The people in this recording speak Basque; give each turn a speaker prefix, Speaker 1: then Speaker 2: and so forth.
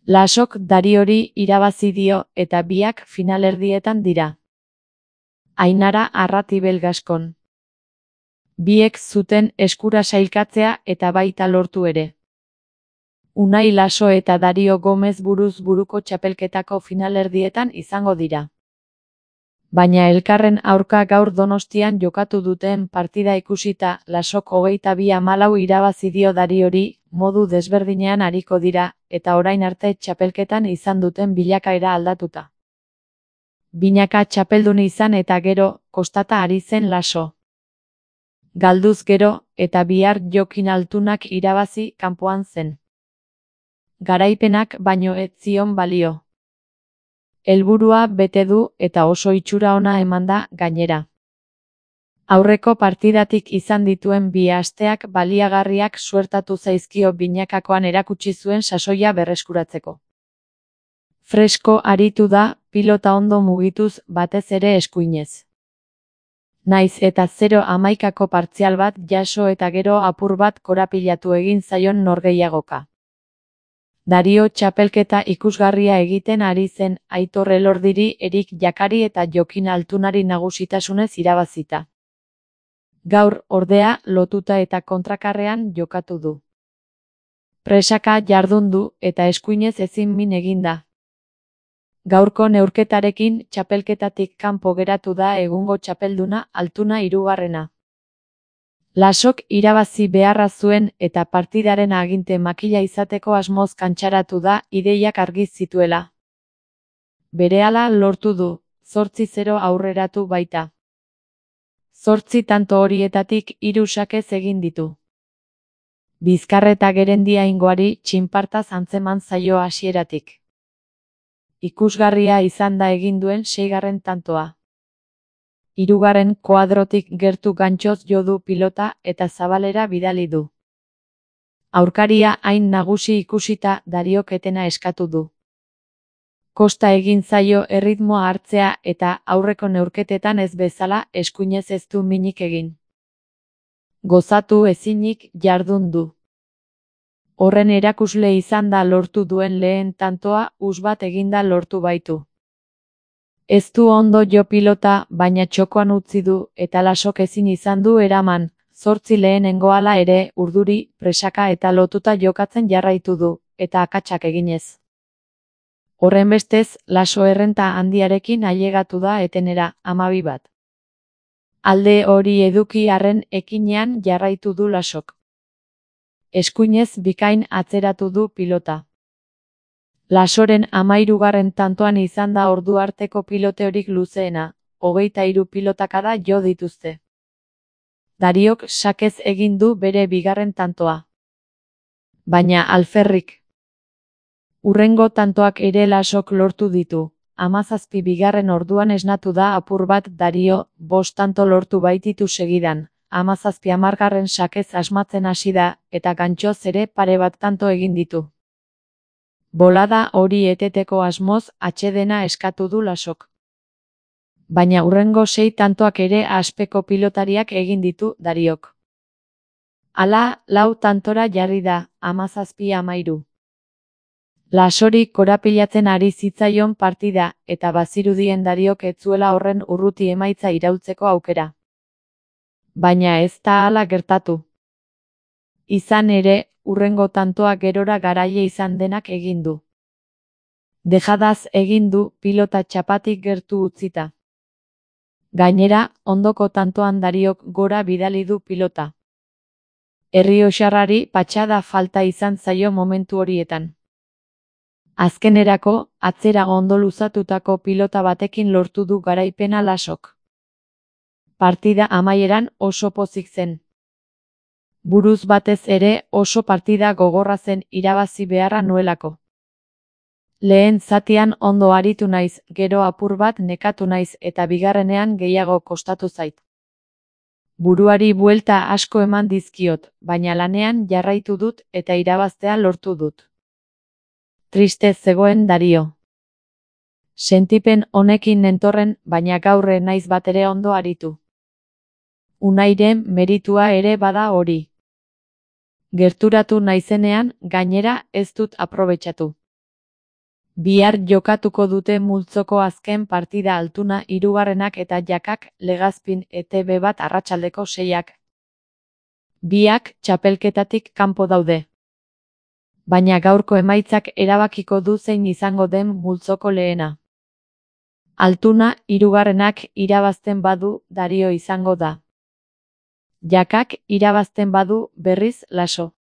Speaker 1: Lasok Dariori irabazi dio eta biak finalerdietan dira. Ainara Arratibel Gaskon. Biek zuten eskura sailkatzea eta baita lortu ere. Unai Laso eta Dario Gomez buruz buruko txapelketako finalerdietan izango dira. Baina elkarren aurka gaur Donostian jokatu duten partida ikusita, Lasok 22-14 irabazi dio Dariori, modu desberdinean ariko dira, eta orain arte txapelketan izan duten bilakaera aldatuta. Binaka txapeldun izan eta gero, kostata ari zen Laso. Galduz gero, eta bihar Jokin Altunak irabazi kanpoan zen. Garaipenak baino ez zion balio. Helburua bete du eta oso itxura ona eman da, gainera. Aurreko partidatik izan dituen bi asteak baliagarriak suertatu zaizkio binakakoan erakutsi zuen sasoia berreskuratzeko. Fresko aritu da, pilota ondo mugituz, batez ere eskuinez. Naiz eta 0-11 partzial bat jaso eta gero apur bat korapilatu egin zaion norgehiagoka. Dario txapelketa ikusgarria egiten ari zen, Aitor Elordiri, Erik Jakari eta Jokin Altunari nagusitasunez irabazita. Gaur, ordea, lotuta eta kontrakarrean jokatu du. Presaka jardun du eta eskuinez ezin min eginda. Gaurko neurketarekin txapelketatik kanpo geratu da egungo txapelduna, Altuna 3. Lasok irabazi beharra zuen eta partidaren aginte makila izateko asmoz kantxaratu da, ideiak argi zituela. Berehala lortu du, 8-0 aurreratu baita. 8 tanto horietatik 3 sakez egin ditu. Bizkarreta Gerendiaingoari txinpartaz antzeman zaio hasieratik. Ikusgarria izan da egin duen 6. tantoa. 3. koadrotik gertu gantxoz jo du pilota eta zabalera bidali du. Aurkaria hain nagusi ikusita Dariok etena eskatu du. Kosta egin zaio erritmoa hartzea eta aurreko neurketetan ez bezala eskuinez ez du minik egin. Gozatu ezinik jardun du. Horren erakusle izan da lortu duen lehen tantoa, bat eginda lortu baitu. Ez du ondo jo pilota, baina txokoan utzi du, eta Lasok ezin izan du eraman, 8 lehenengo hala ere, urduri, presaka eta lotuta jokatzen jarraitu du, eta akatsak eginez. Horrenbestez, Laso errenta handiarekin ailegatu da etenera, 12 bat. Alde hori eduki arren ekinean jarraitu du Lasok. Eskuinez bikain atzeratu du pilota. Lasoren 13. tantoan izan da ordu arteko piloteorik luzeena, 23 pilotakada jo dituzte. Dariok sakez egin du bere 2. tantoa. Baina alferrik. Hurrengo tantoak ere Lasok lortu ditu, 17 bigarren orduan esnatu da apur bat Dario, 5 tanto lortu baititu segidan, 17 sakez asmatzen hasi da, eta gantxoz ere pare bat tanto egin ditu. Bolada hori eteteko asmoz atsedena eskatu du Lasok. Baina hurrengo 6 tantoak ere aspeko pilotariak egin ditu Dariok. Hala, 4 tantora jarri da, 17-13. Lasori korapilatzen ari zitzaion partida, eta bazirudien Dariok ez zuela horren urruti emaitza iraultzeko aukera. Baina ez da hala gertatu. Izan ere, hurrengo tantoa gerora garaile izan denak egin du. Dejadaz egin du pilota txapatik gertu utzita. Gainera, ondoko tantoan Dariok gora bidali du pilota. Errioxarrari patxada falta izan zaio momentu horietan. Azkenerako, atzera ondo luzatutako pilota batekin lortu du garaipena Lasok. Partida amaieran oso pozik zen. Buruz batez ere oso partida gogorra zen irabazi beharra nuelako. Lehen zatian ondo aritu naiz, gero apur bat nekatu naiz eta bigarrenean gehiago kostatu zait. Buruari buelta asko eman dizkiot, baina lanean jarraitu dut eta irabaztea lortu dut. Triste zegoen Dario. Sentipen honekin nentorren, baina gaurre naiz batere ondo aritu. Unairen meritua ere bada hori. Gerturatu naizenean, gainera ez dut aprobetxatu. Bihar jokatuko dute multzoko azken partida Altuna hirugarrenak eta Jakak Legazpin ETB bat arratsaldeko 6ak. Biak txapelketatik kanpo daude. Baina gaurko emaitzak erabakiko du zein izango den multzoko lehena. Altuna hirugarrenak irabazten badu Dario izango da. Jakak irabazten badu berriz Laso.